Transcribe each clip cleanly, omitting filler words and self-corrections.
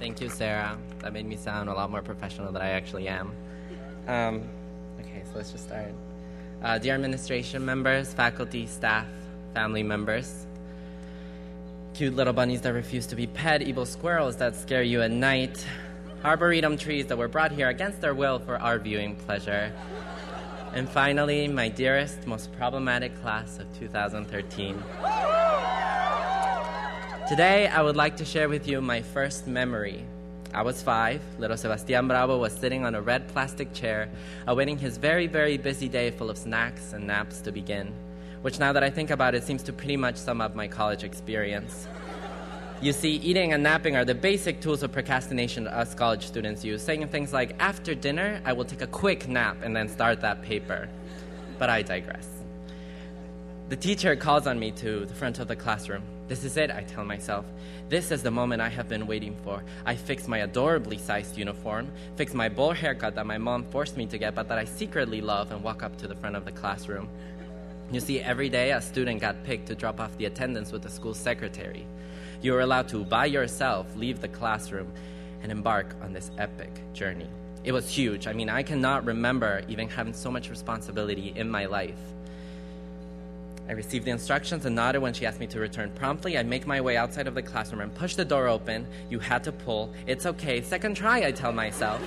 Thank you, Sarah. That made me sound a lot more professional than I actually am. Okay, so let's just start. Dear administration members, faculty, staff, family members, cute little bunnies that refuse to be pet, evil squirrels that scare you at night, arboretum trees that were brought here against their will for our viewing pleasure, and finally, my dearest, most problematic class of 2013. Today, I would like to share with you my first memory. I was 5. Little Sebastián Bravo was sitting on a red plastic chair, awaiting his very, very busy day full of snacks and naps to begin, which now that I think about it, seems to pretty much sum up my college experience. You see, eating and napping are the basic tools of procrastination us college students use, saying things like, after dinner, I will take a quick nap and then start that paper. But I digress. The teacher calls on me to the front of the classroom. This is it, I tell myself. This is the moment I have been waiting for. I fix my adorably sized uniform, fix my bowl haircut that my mom forced me to get but that I secretly love, and walk up to the front of the classroom. You see, every day a student got picked to drop off the attendance with the school secretary. You were allowed to, by yourself, leave the classroom and embark on this epic journey. It was huge. I mean, I cannot remember even having so much responsibility in my life. I received the instructions and nodded when she asked me to return promptly. I make my way outside of the classroom and push the door open. You had to pull. It's okay. Second try, I tell myself.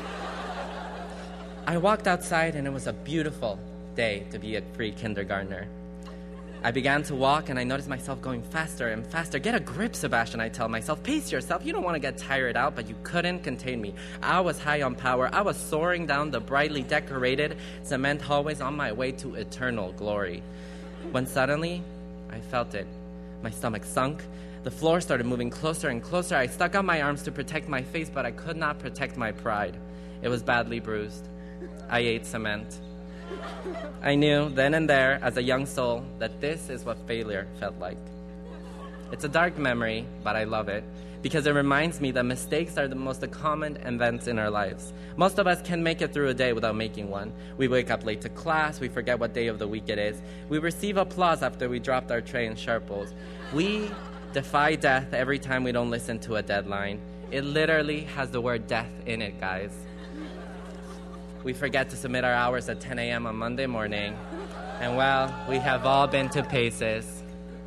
I walked outside and it was a beautiful day to be a pre-kindergartner. I began to walk and I noticed myself going faster and faster. Get a grip, Sebastian, I tell myself. Pace yourself. You don't want to get tired out, but you couldn't contain me. I was high on power. I was soaring down the brightly decorated cement hallways on my way to eternal glory. When suddenly, I felt it. My stomach sunk. The floor started moving closer and closer. I stuck out my arms to protect my face, but I could not protect my pride. It was badly bruised. I ate cement. I knew then and there, as a young soul, that this is what failure felt like. It's a dark memory, but I love it, because it reminds me that mistakes are the most common events in our lives. Most of us can make it through a day without making one. We wake up late to class, we forget what day of the week it is, we receive applause after we dropped our tray in Sharples. We defy death every time we don't listen to a deadline. It literally has the word death in it, guys. We forget to submit our hours at 10 a.m. on Monday morning, and well, we have all been to Paces.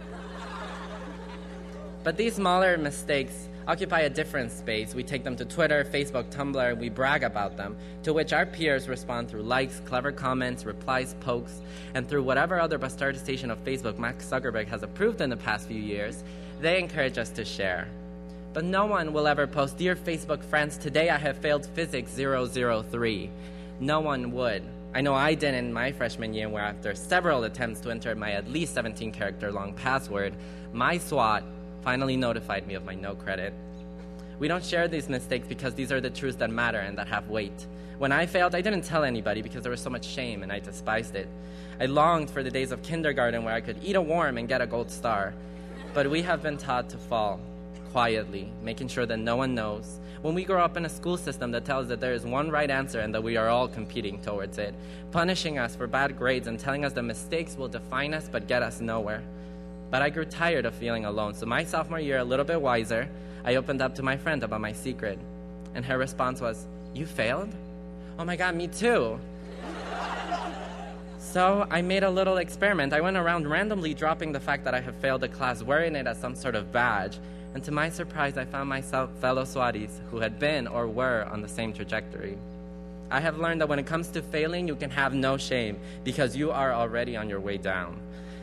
But these smaller mistakes occupy a different space. We take them to Twitter, Facebook, Tumblr, and we brag about them, to which our peers respond through likes, clever comments, replies, pokes, and through whatever other bastardization of Facebook Mark Zuckerberg has approved in the past few years. They encourage us to share. But no one will ever post, "Dear Facebook friends, today I have failed physics 003. No one would. I know I did in my freshman year, where after several attempts to enter my at least 17-character long password, my SWAT finally notified me of my no credit. We don't share these mistakes because these are the truths that matter and that have weight. When I failed, I didn't tell anybody because there was so much shame and I despised it. I longed for the days of kindergarten where I could eat a worm and get a gold star. But we have been taught to fall quietly, making sure that no one knows. When we grow up in a school system that tells us that there is one right answer and that we are all competing towards it, punishing us for bad grades and telling us that mistakes will define us but get us nowhere. But I grew tired of feeling alone, so my sophomore year, a little bit wiser, I opened up to my friend about my secret. And her response was, "You failed? Oh my God, me too." So I made a little experiment. I went around randomly dropping the fact that I have failed a class, wearing it as some sort of badge. And to my surprise, I found myself fellow SWATies who had been or were on the same trajectory. I have learned that when it comes to failing, you can have no shame because you are already on your way down.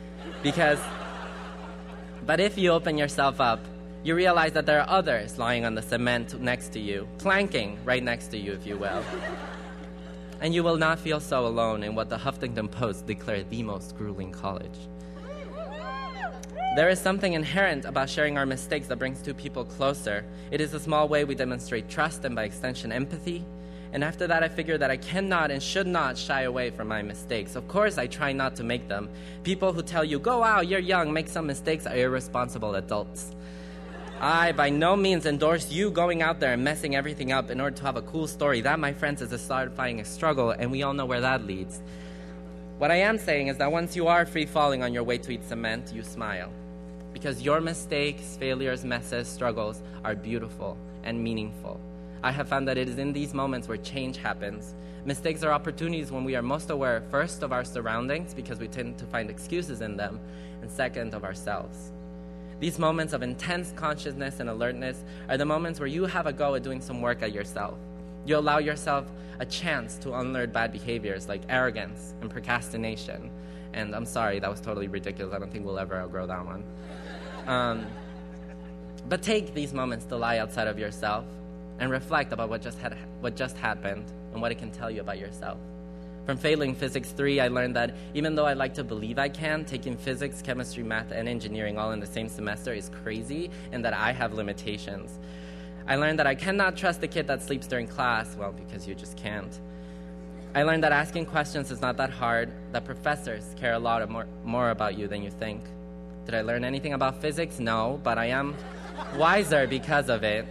But if you open yourself up, you realize that there are others lying on the cement next to you, planking right next to you, if you will. And you will not feel so alone in what the Huffington Post declared the most grueling college. There is something inherent about sharing our mistakes that brings two people closer. It is a small way we demonstrate trust and by extension empathy. And after that, I figured that I cannot and should not shy away from my mistakes. Of course, I try not to make them. People who tell you, "Go out, you're young, make some mistakes," are irresponsible adults. I, by no means, endorse you going out there and messing everything up in order to have a cool story. That, my friends, is a solidifying struggle, and we all know where that leads. What I am saying is that once you are free-falling on your way to eat cement, you smile. Because your mistakes, failures, messes, struggles are beautiful and meaningful. I have found that it is in these moments where change happens. Mistakes are opportunities when we are most aware, first, of our surroundings, because we tend to find excuses in them, and second, of ourselves. These moments of intense consciousness and alertness are the moments where you have a go at doing some work at yourself. You allow yourself a chance to unlearn bad behaviors like arrogance and procrastination. And I'm sorry, that was totally ridiculous. I don't think we'll ever outgrow that one. But take these moments to lie outside of yourself and reflect about what just happened and what it can tell you about yourself. From failing Physics 3, I learned that even though I like to believe I can, taking physics, chemistry, math, and engineering all in the same semester is crazy, and that I have limitations. I learned that I cannot trust the kid that sleeps during class, well, because you just can't. I learned that asking questions is not that hard, that professors care a lot more about you than you think. Did I learn anything about physics? No, but I am wiser because of it.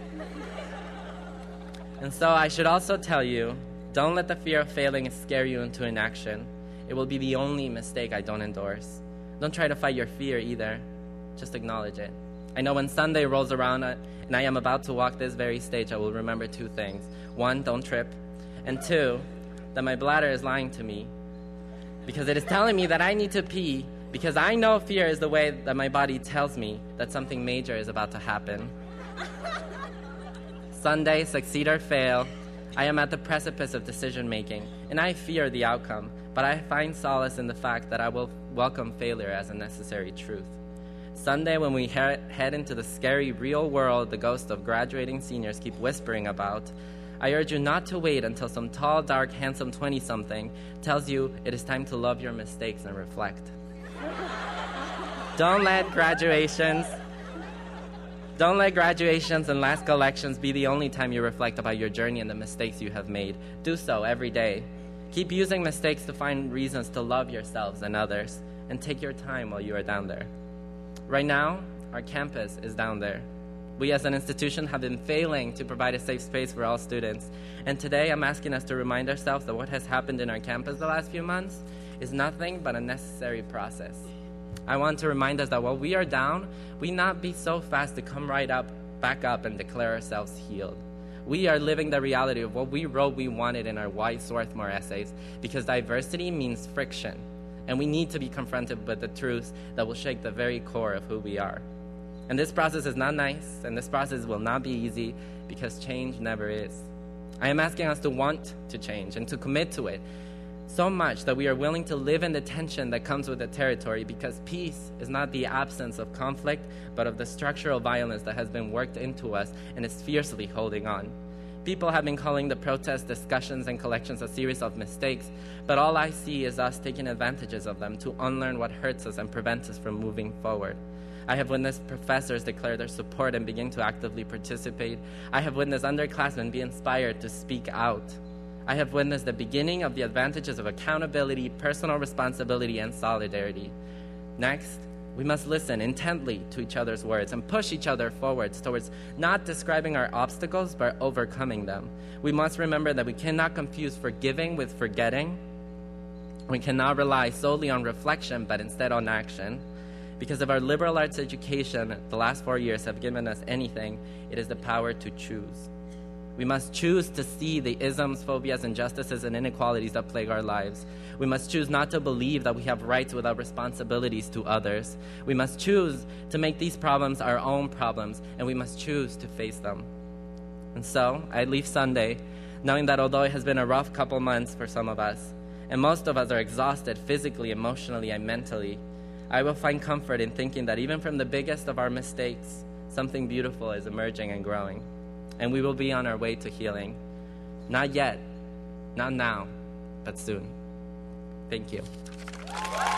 And so I should also tell you, don't let the fear of failing scare you into inaction. It will be the only mistake I don't endorse. Don't try to fight your fear either. Just acknowledge it. I know when Sunday rolls around and I am about to walk this very stage, I will remember two things. One, don't trip. And two, that my bladder is lying to me. Because it is telling me that I need to pee, because I know fear is the way that my body tells me that something major is about to happen. Sunday, succeed or fail, I am at the precipice of decision-making, and I fear the outcome, but I find solace in the fact that I will welcome failure as a necessary truth. Sunday, when we head into the scary real world the ghosts of graduating seniors keep whispering about, I urge you not to wait until some tall, dark, handsome 20-something tells you it is time to love your mistakes and reflect. Don't let graduations and last collections be the only time you reflect about your journey and the mistakes you have made. Do so every day. Keep using mistakes to find reasons to love yourselves and others, and take your time while you are down there. Right now, our campus is down there. We as an institution have been failing to provide a safe space for all students, and today I'm asking us to remind ourselves that what has happened in our campus the last few months is nothing but a necessary process. I want to remind us that while we are down, we not be so fast to come back up and declare ourselves healed. We are living the reality of what we wrote we wanted in our White Swarthmore essays, because diversity means friction, and we need to be confronted with the truths that will shake the very core of who we are. And this process is not nice, and this process will not be easy, because change never is. I am asking us to want to change and to commit to it, so much that we are willing to live in the tension that comes with the territory, because peace is not the absence of conflict, but of the structural violence that has been worked into us and is fiercely holding on. People have been calling the protests, discussions, and collections a series of mistakes, but all I see is us taking advantages of them to unlearn what hurts us and prevents us from moving forward. I have witnessed professors declare their support and begin to actively participate. I have witnessed underclassmen be inspired to speak out. I have witnessed the beginning of the advantages of accountability, personal responsibility, and solidarity. Next, we must listen intently to each other's words and push each other forwards towards not describing our obstacles, but overcoming them. We must remember that we cannot confuse forgiving with forgetting. We cannot rely solely on reflection, but instead on action. Because if our liberal arts education the last 4 years have given us anything, it is the power to choose. We must choose to see the isms, phobias, injustices, and inequalities that plague our lives. We must choose not to believe that we have rights without responsibilities to others. We must choose to make these problems our own problems, and we must choose to face them. And so, I leave Sunday knowing that although it has been a rough couple months for some of us, and most of us are exhausted physically, emotionally, and mentally, I will find comfort in thinking that even from the biggest of our mistakes, something beautiful is emerging and growing. And we will be on our way to healing. Not yet, not now, but soon. Thank you.